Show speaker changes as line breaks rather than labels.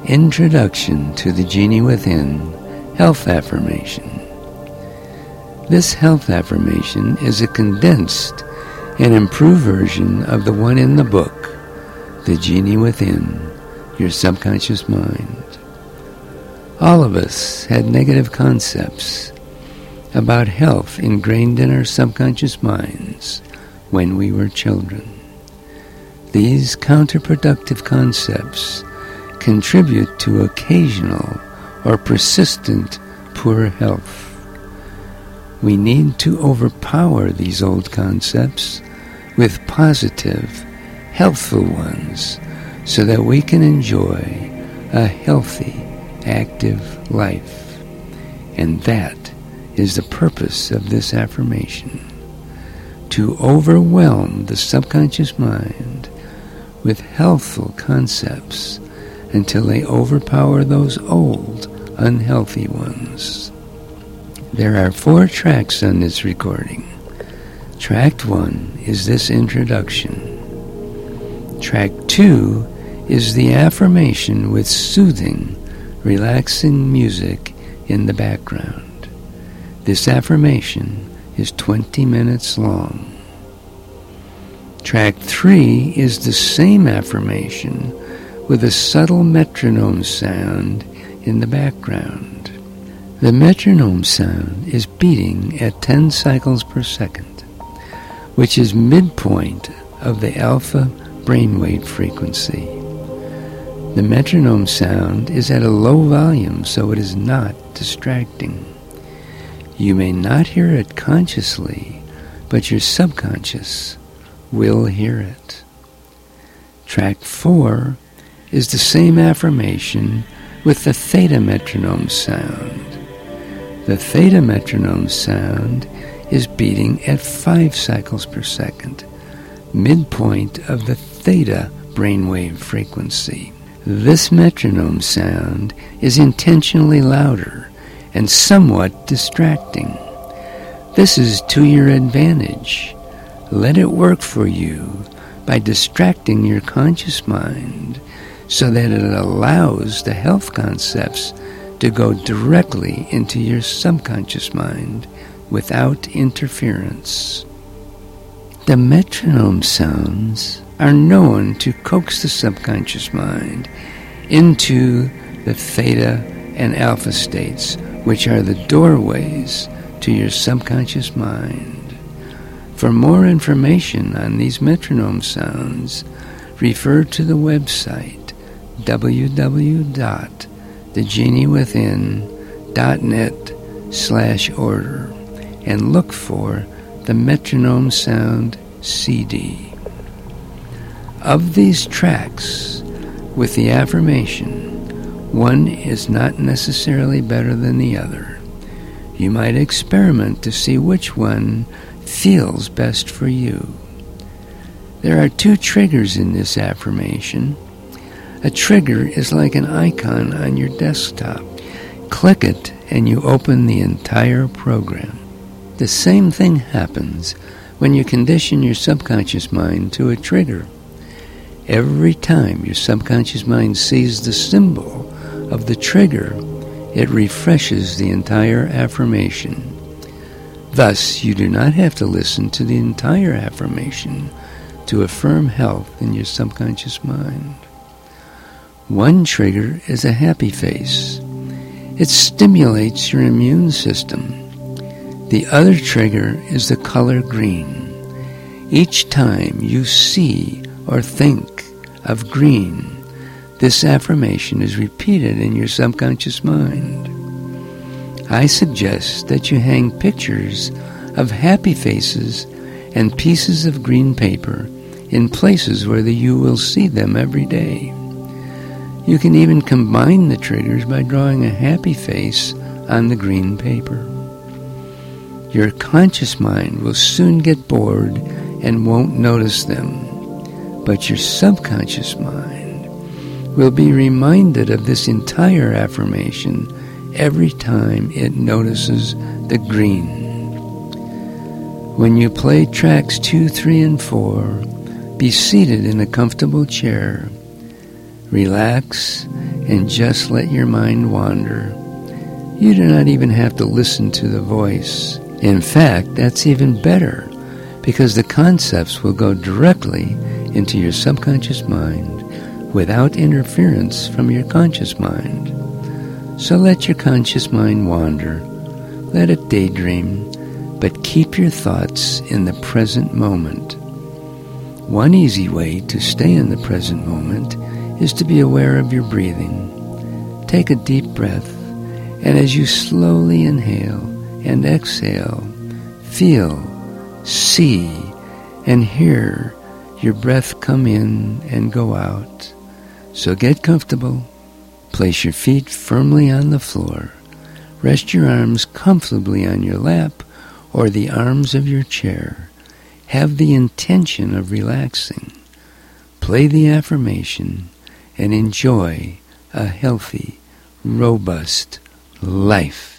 Introduction to the Genie Within Health Affirmation. This health affirmation is a condensed and improved version of the one in the book, The Genie Within, Your Subconscious Mind. All of us had negative concepts about health ingrained in our subconscious minds when we were children. These counterproductive concepts contribute to occasional or persistent poor health. We need to overpower these old concepts with positive, healthful ones so that we can enjoy a healthy, active life. And that is the purpose of this affirmation: to overwhelm the subconscious mind with healthful concepts until they overpower those old, unhealthy ones. There are 4 tracks on this recording. Track 1 is this introduction. Track 2 is the affirmation with soothing, relaxing music in the background. This affirmation is 20 minutes long. Track 3 is the same affirmation with a subtle metronome sound in the background. The metronome sound is beating at 10 cycles per second, which is midpoint of the alpha brainwave frequency. The metronome sound is at a low volume, so it is not distracting. You may not hear it consciously, but your subconscious will hear it. Track 4 is the same affirmation with the theta metronome sound. The theta metronome sound is beating at 5 cycles per second, midpoint of the theta brainwave frequency. This metronome sound is intentionally louder and somewhat distracting. This is to your advantage. Let it work for you by distracting your conscious mind so that it allows the health concepts to go directly into your subconscious mind without interference. The metronome sounds are known to coax the subconscious mind into the theta and alpha states, which are the doorways to your subconscious mind. For more information on these metronome sounds, refer to the website www.thegeniewithin.net/order and look for the metronome sound CD. Of these tracks with the affirmation, one is not necessarily better than the other. You might experiment to see which one feels best for you. There are 2 triggers in this affirmation. A trigger is like an icon on your desktop. Click it and you open the entire program. The same thing happens when you condition your subconscious mind to a trigger. Every time your subconscious mind sees the symbol of the trigger, it refreshes the entire affirmation. Thus, you do not have to listen to the entire affirmation to affirm health in your subconscious mind. One trigger is a happy face. It stimulates your immune system. The other trigger is the color green. Each time you see or think of green, this affirmation is repeated in your subconscious mind. I suggest that you hang pictures of happy faces and pieces of green paper in places where you will see them every day. You can even combine the triggers by drawing a happy face on the green paper. Your conscious mind will soon get bored and won't notice them, but your subconscious mind will be reminded of this entire affirmation every time it notices the green. When you play tracks 2, 3, and 4, be seated in a comfortable chair. Relax and just let your mind wander. You do not even have to listen to the voice. In fact, that's even better, because the concepts will go directly into your subconscious mind without interference from your conscious mind. So let your conscious mind wander. Let it daydream, but keep your thoughts in the present moment. One easy way to stay in the present moment is to be aware of your breathing. Take a deep breath, and as you slowly inhale and exhale, feel, see, and hear your breath come in and go out. So get comfortable. Place your feet firmly on the floor. Rest your arms comfortably on your lap or the arms of your chair. Have the intention of relaxing. Play the affirmation and enjoy a healthy, robust life.